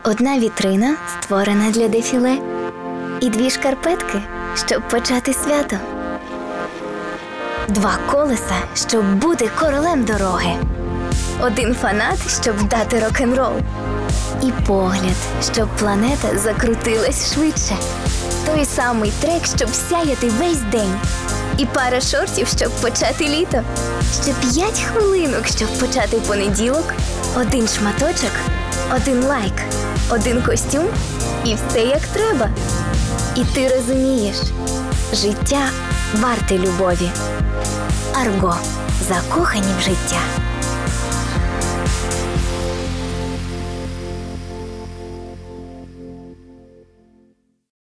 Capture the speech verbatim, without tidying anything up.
Одна вітрина, створена для дефіле, і дві шкарпетки, щоб почати свято. Два колеса, щоб бути королем дороги. Один фанат, щоб дати рок-н-рол. І погляд, щоб планета закрутилась швидше. Той самий трек, щоб сяяти весь день. І пара шортів, щоб почати літо. Ще п'ять хвилинок, щоб почати понеділок. Один шматочок, один лайк, один костюм і все як треба. І ти розумієш, життя варте любові. Арго. Закохані в життя.